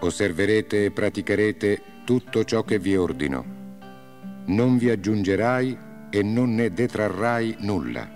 osserverete e praticherete tutto ciò che vi ordino. Non vi aggiungerai e non ne detrarrai nulla.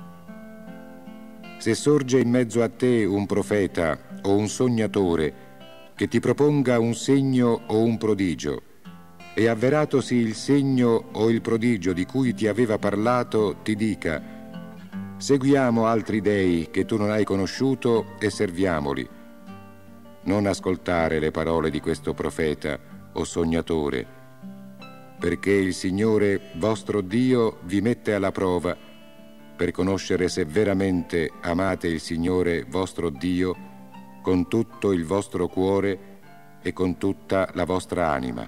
Se sorge in mezzo a te un profeta o un sognatore che ti proponga un segno o un prodigio, e avveratosi il segno o il prodigio di cui ti aveva parlato, ti dica: seguiamo altri dei che tu non hai conosciuto e serviamoli. Non ascoltare le parole di questo profeta o sognatore, perché il Signore vostro Dio vi mette alla prova per conoscere se veramente amate il Signore vostro Dio con tutto il vostro cuore e con tutta la vostra anima.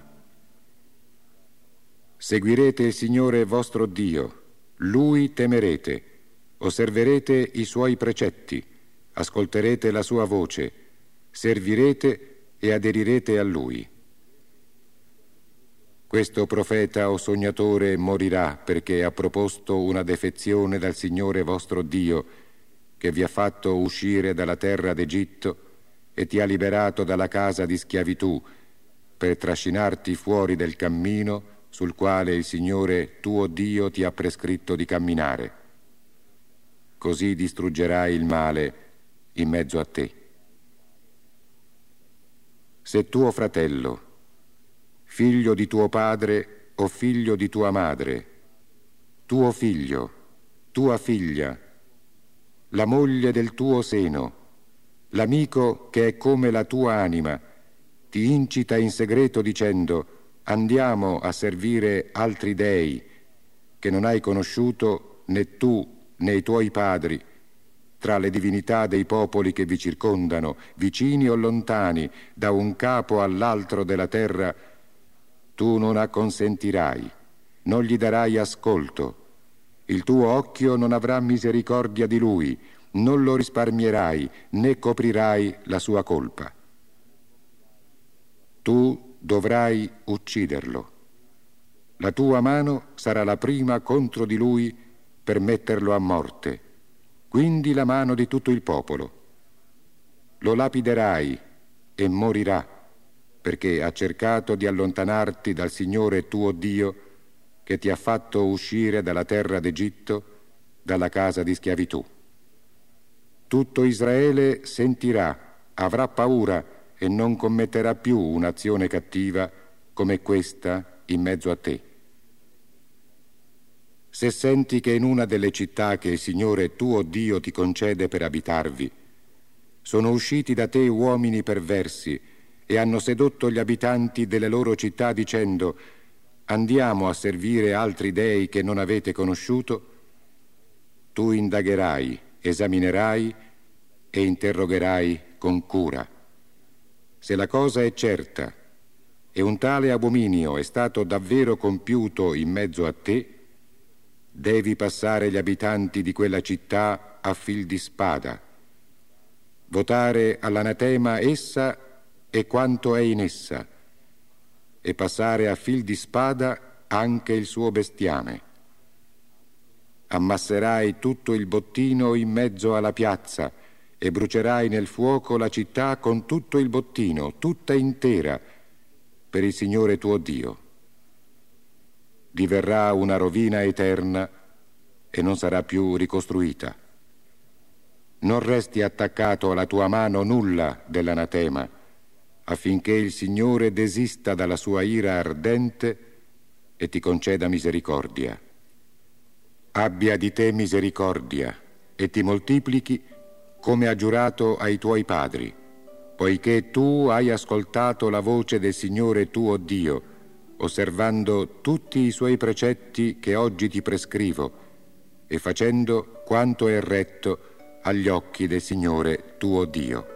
Seguirete il Signore vostro Dio, Lui temerete, osserverete i Suoi precetti, ascolterete la Sua voce, servirete e aderirete a Lui. Questo profeta o sognatore morirà perché ha proposto una defezione dal Signore vostro Dio, che vi ha fatto uscire dalla terra d'Egitto e ti ha liberato dalla casa di schiavitù, per trascinarti fuori del cammino sul quale il Signore tuo Dio ti ha prescritto di camminare. Così distruggerai il male in mezzo a te. Se tuo fratello, figlio di tuo padre o figlio di tua madre, tuo figlio, tua figlia, la moglie del tuo seno, l'amico che è come la tua anima, ti incita in segreto dicendo: andiamo a servire altri dei che non hai conosciuto né tu né i tuoi padri, tra le divinità dei popoli che vi circondano, vicini o lontani, da un capo all'altro della terra, tu non acconsentirai, non gli darai ascolto. Il tuo occhio non avrà misericordia di lui, non lo risparmierai, né coprirai la sua colpa. Tu dovrai ucciderlo. La tua mano sarà la prima contro di lui per metterlo a morte, quindi la mano di tutto il popolo. Lo lapiderai e morirà, perché ha cercato di allontanarti dal Signore tuo Dio, che ti ha fatto uscire dalla terra d'Egitto, dalla casa di schiavitù. Tutto Israele sentirà, avrà paura e non commetterà più un'azione cattiva come questa in mezzo a te. Se senti che in una delle città che il Signore tuo Dio ti concede per abitarvi, sono usciti da te uomini perversi e hanno sedotto gli abitanti delle loro città dicendo: andiamo a servire altri dei che non avete conosciuto, tu indagherai, esaminerai e interrogherai con cura. Se la cosa è certa e un tale abominio è stato davvero compiuto in mezzo a te, devi passare gli abitanti di quella città a fil di spada, votare all'anatema essa e quanto è in essa, e passare a fil di spada anche il suo bestiame. Ammasserai tutto il bottino in mezzo alla piazza e brucerai nel fuoco la città con tutto il bottino, tutta intera, per il Signore tuo Dio. Diverrà una rovina eterna e non sarà più ricostruita. Non resti attaccato alla tua mano nulla dell'anatema, affinché il Signore desista dalla sua ira ardente e ti conceda misericordia. Abbia di te misericordia e ti moltiplichi come ha giurato ai tuoi padri, poiché tu hai ascoltato la voce del Signore tuo Dio, osservando tutti i suoi precetti che oggi ti prescrivo e facendo quanto è retto agli occhi del Signore tuo Dio.